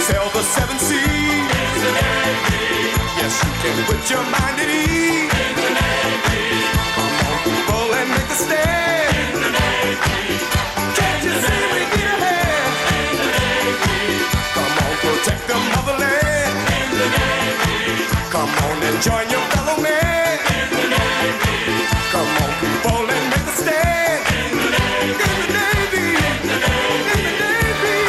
sail the seven seas. In the Navy. Yes, you can put your mind at ease. In the Navy. Come on, people, and make a stand. In the Navy. Can't you see we need a hand? In the Navy. Come on, protect the motherland. In the Navy. Come on and join your fellow man. In the Navy. Come on, people, and make a stand. In the Navy. In the Navy. In the Navy. In the Navy.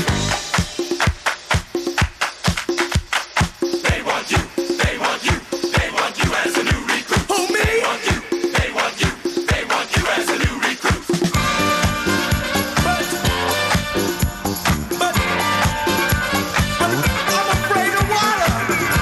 They want you. They want you. They want you as a new recruit. Who, me? They want you. They want you. They want you as a new recruit. But I'm afraid of water.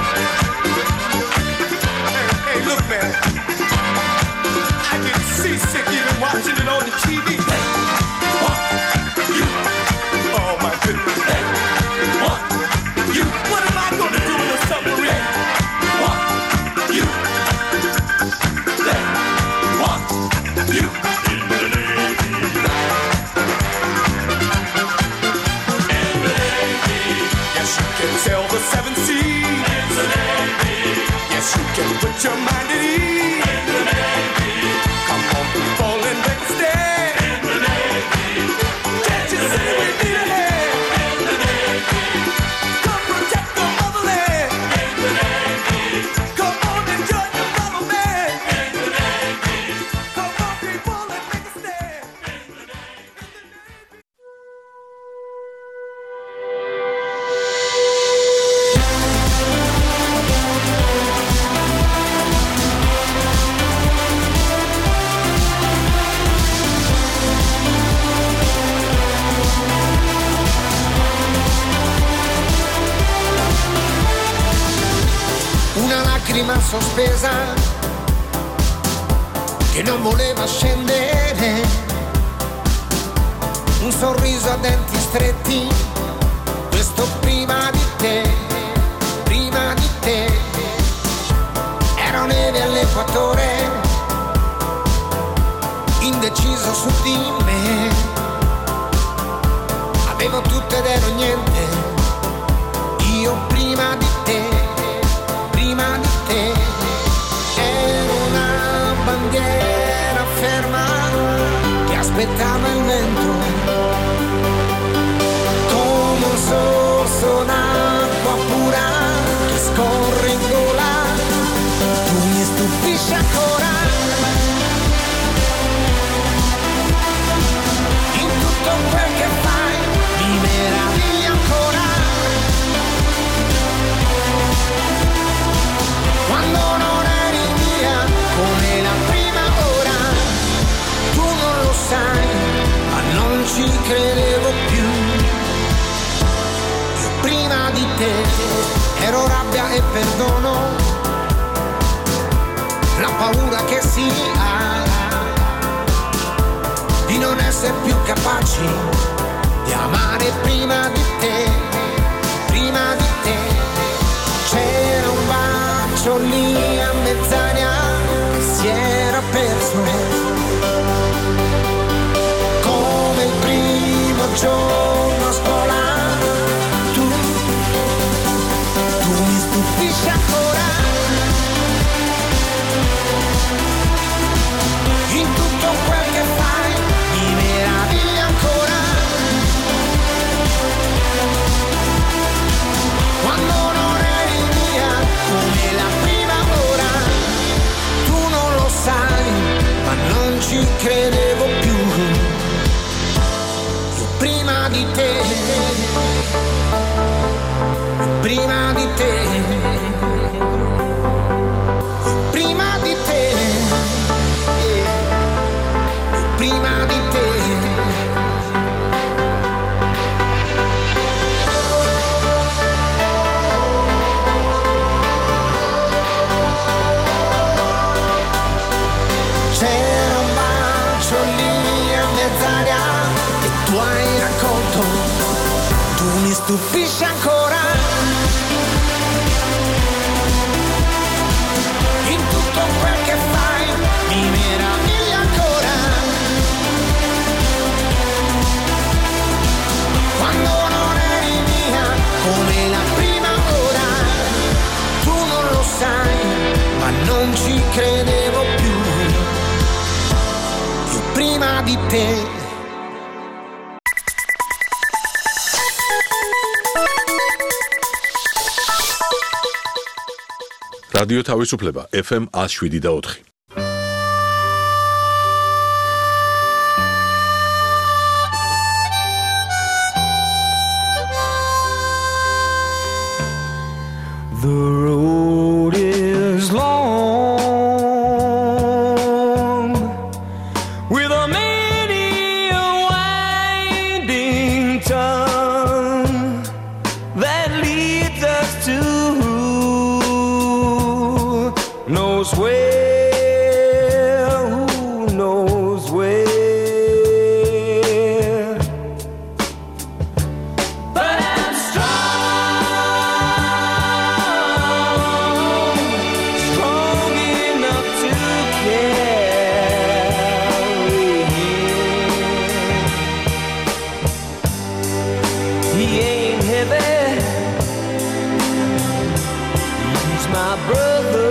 Hey, look, man. I get seasick even watching it on the TV. They want you. Oh, my goodness. They want you. What am I going to do in a submarine? They want you. They want you. In the Navy. In the Navy. Yes, you can sail the seven seas. In the Navy. Yes, you can put your mind at ease. In the Navy. Come on, people, and make a stand. In the Navy. Can't you see we need a hand? In the Navy. Come protect the motherland. In the Navy. Come on and join your fellow man. In the Navy. Come on, people, and make a stand. In the Navy. Una lacrima sospesa che non voleva scendere, un sorriso a denti stretti, questo prima di te, prima di te. Ero neve all'equatore, indeciso su di me, avevo tutto ed ero niente, io prima di te, prima di te. Ero una bandiera ferma che aspettava il vento, come un sorso d'acqua pura che scorre in gola. Tu mi stupisci ancora, in tutto quel che fai mi meravigli ancora. Quando non eri mia come la prima ora, tu non lo sai, ma non ci credevo più. Io prima di te ero rabbia e perdono, la paura che si ha di non essere più capaci di amare prima di te, prima di te. C'era un bacio lì a mezz'aria che si era perso, come il primo giorno a scuola. Tu mi stupisci ancora, in tutto quel che fai mi meravigli ancora. Quando non eri mia come la prima ora, tu non lo sai, ma non ci credevo più. Io prima di te, prima di te, prima di te, prima di te. C'era un bacio lì a mezz'aria che tu hai raccolto, tu mi stupisci ancora, in tutto quel che fai mi meraviglia ancora. Quando non eri mia come di te. რადიო თავისუფლება FM 107.4. The road is long with a many a winding tongue that leads us to knows where, who knows where. But I'm strong enough to carry him. He ain't heavy, he's my brother.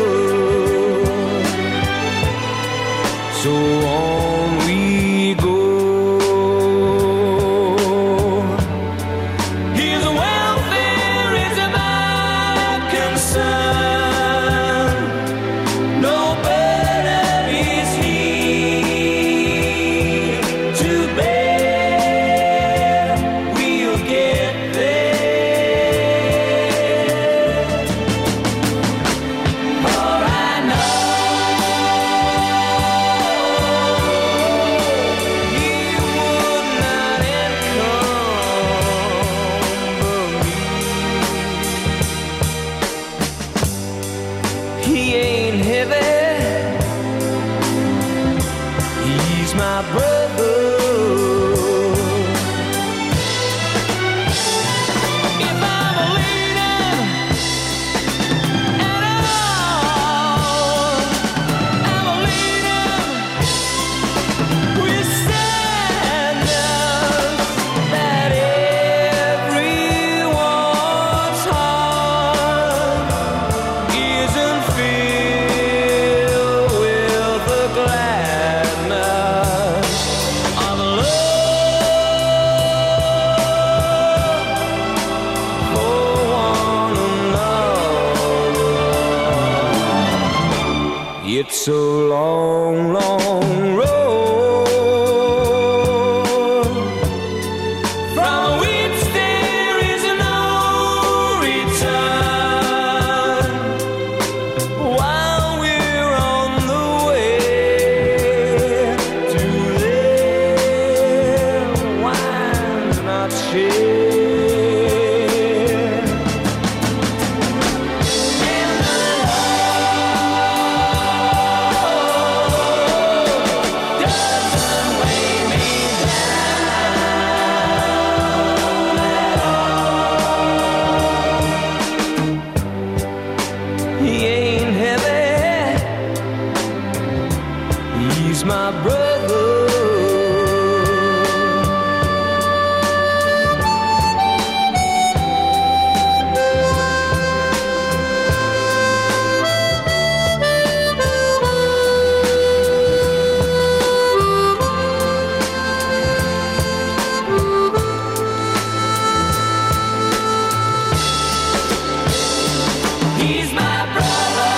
So on we go. His welfare is my concern. No burden is he to bear. We'll get there. For I know he ain't heavy, he's my brother. If I'm a leader at all, I'm a leader with sadness that everyone's heart isn't filled with the gladness of love for one another. It's a long, long road from which there is no return. While we're on the way to there, why not share? And the Lord doesn't weigh me down at all. He ain't heavy, he's my brother. He's my brother.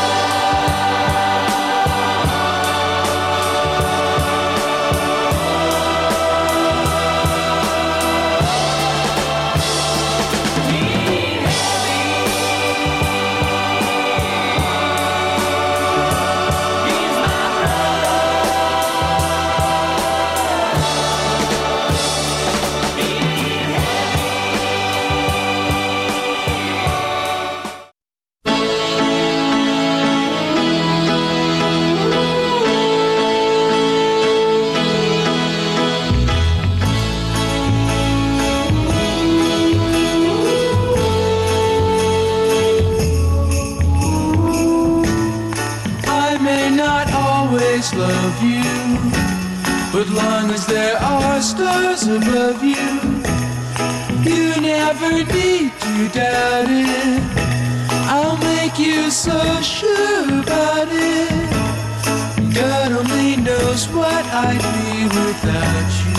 Love you, but long as there are stars above you, you never need to doubt it. I'll make you so sure about it. God only knows knows what I'd be without you.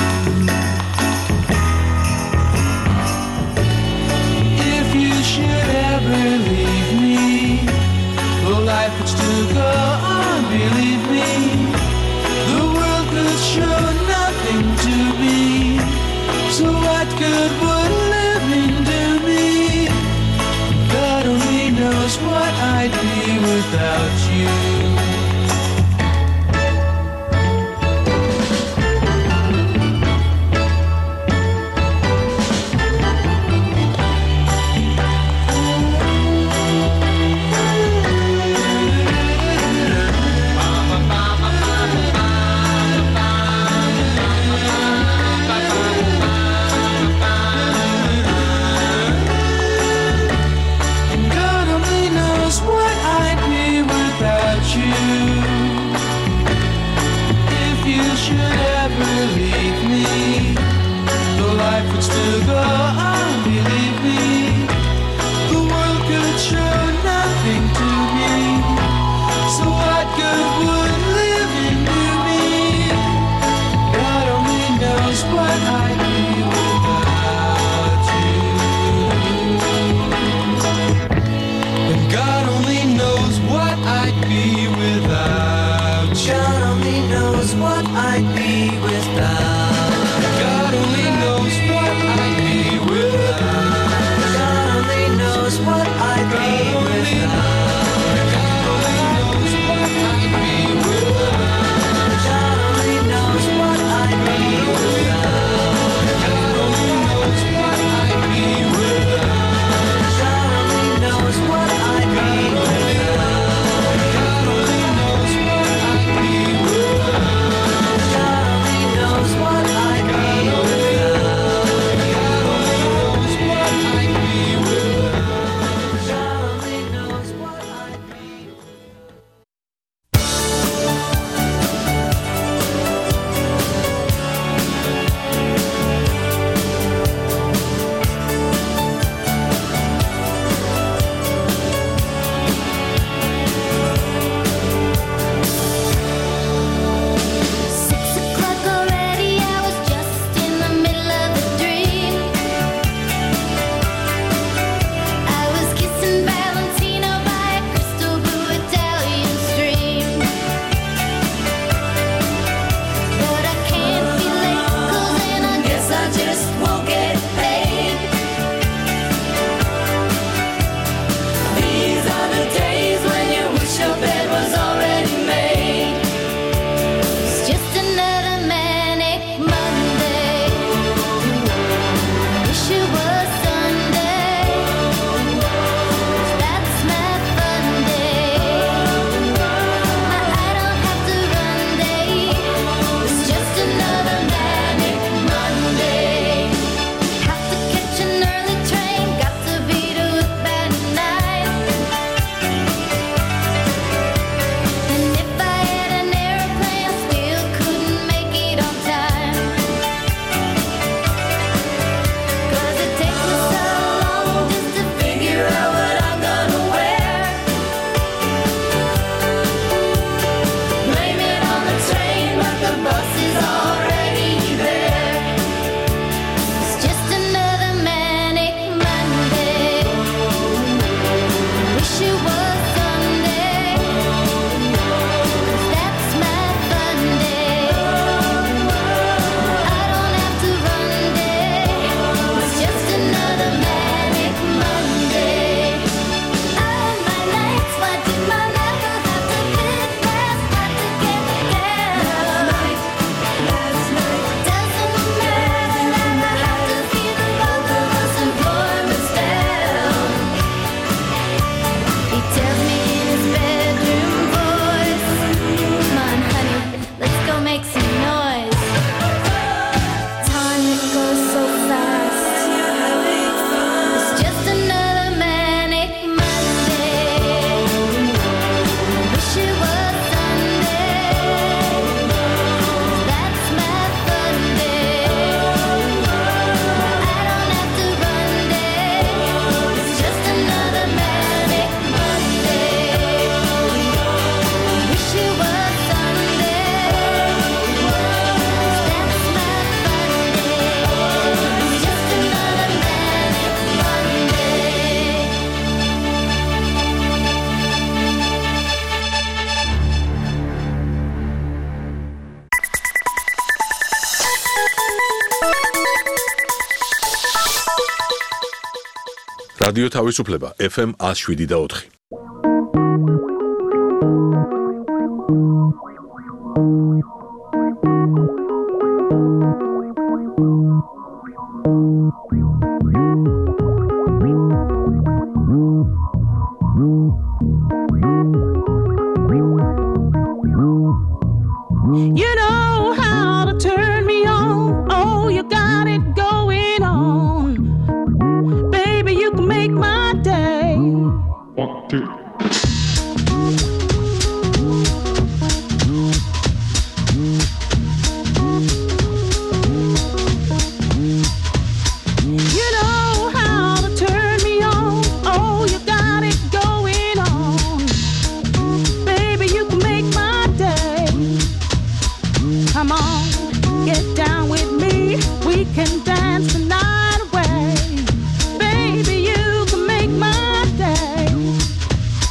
If you should ever leave me, well, life would still go on, believe me. The world could show nothing to me, so what good would living do me? God only knows what I'd be without you. რადიო თავისუფლება FM 107.4. You know how to turn me on. Oh, you got it going on. Baby, you can make my day. 1, 2. You know how to turn me on. Oh, you got it going on. Baby, you can make my day. Come on, get down with me. We can dance the night away. Baby, you can make my day.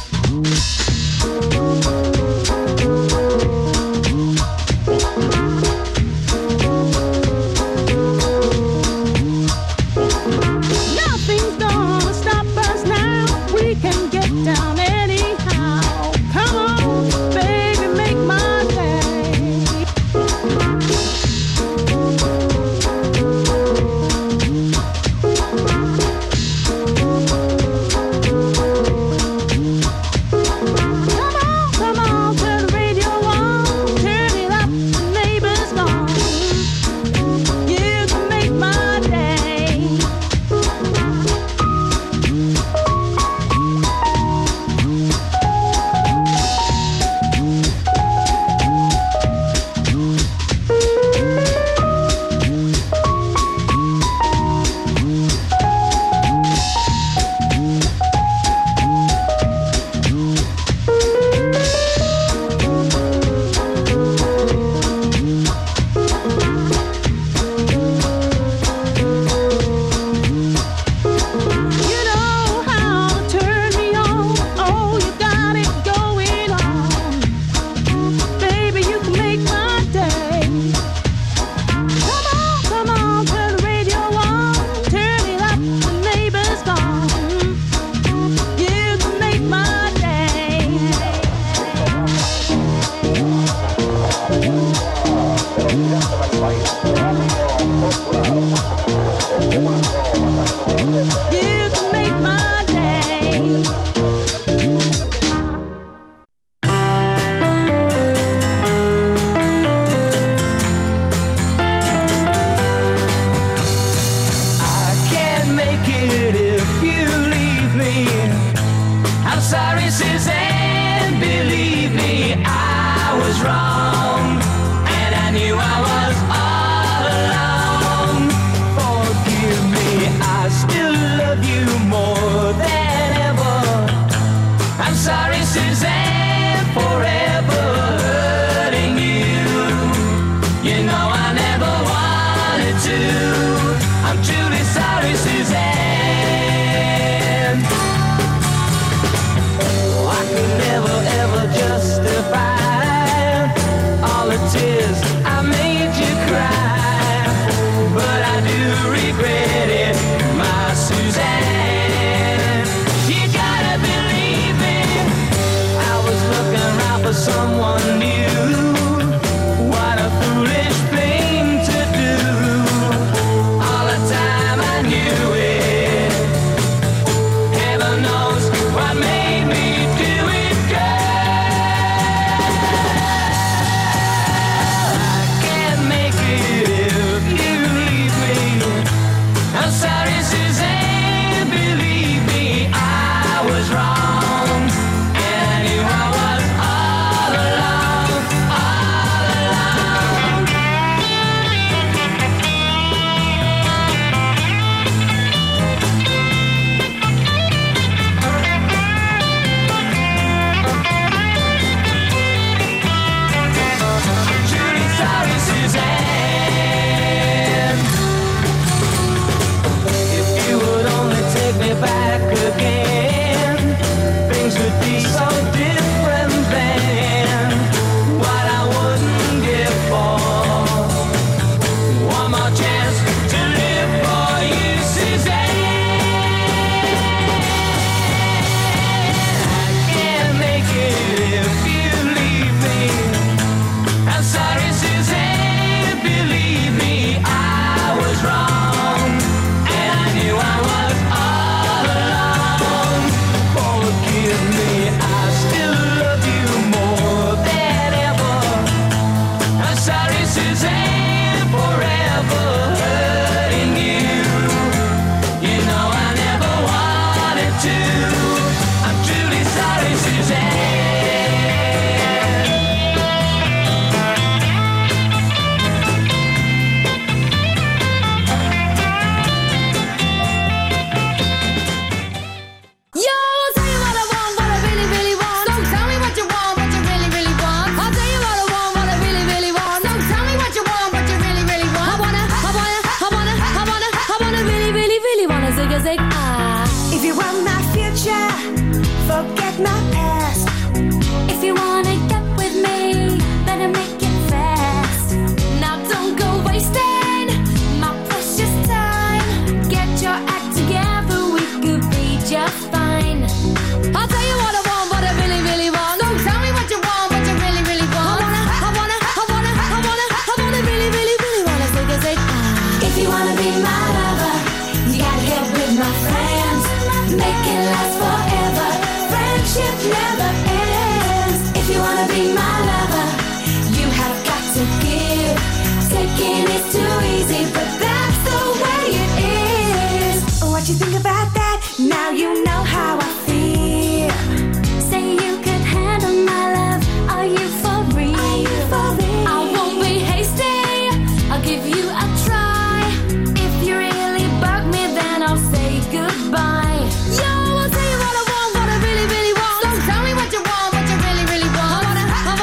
make it last forever. Friendship never ends. If you wanna be my lover, you have got to give. Taking is too easy, but that's the way it is. What you think about that? Now you know how I feel. Say you could handle my love. Are you for real? Are you for real? I won't be hasty. I'll give you a try. If you really bug me, then I'll say goodbye. Yo, I'll tell you what I want, what I really, really want. So tell me what you want, what you really, really want. I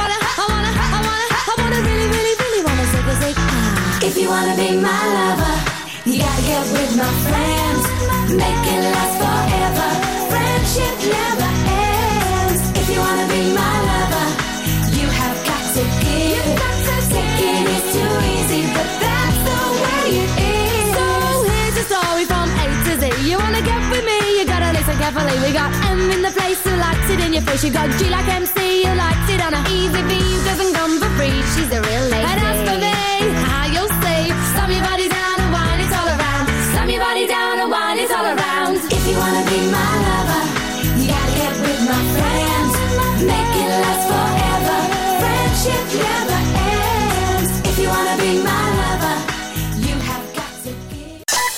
wanna really, really, really wanna say, If you wanna be my lover, you gotta get with my friends. Make it last forever. Friendship never ends. If you wanna be my lover, you have got to give. Taking is too easy, but that's the way it is. So here's a story from A to Z. You wanna get with me, you gotta listen carefully. We got M in the place who likes it in your face. You got G like MC, who likes it on a easy V, who doesn't come for free. She's a real lady. And as for me, how you'll see, slam your body down and wine it all around. Slam your body down and wine it all around. If you wanna be my lover, you gotta get with my friends. Make it last forever. Friendship never ends. If you wanna be my lover, you have got to give.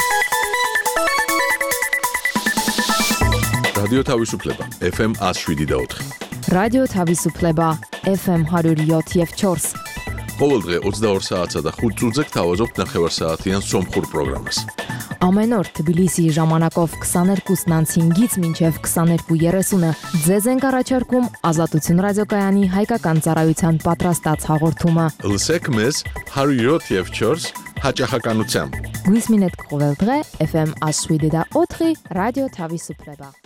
რადიო თავისუფლება FM 107.4. რადიო თავისუფლება FM 107.4. ყოველ დღე 22 საათსა და 5 წუთზე გთავაზობთ ნახევარსაათიან სომხურ პროგრამას. Ամեն օր Թբիլիսիի ժամանակով 22:05-ից մինչև 22:30-ը ձեզ ենք առաջարկում Ազատություն ռադիոկայանի հայկական ծառայության պատրաստած հաղորդումը։ Լսեք մեզ 107.4 հաճախականությամբ։ Գույս մինետ կողել დღե FM 107.4 ռադիո Թավիսուպլեբա։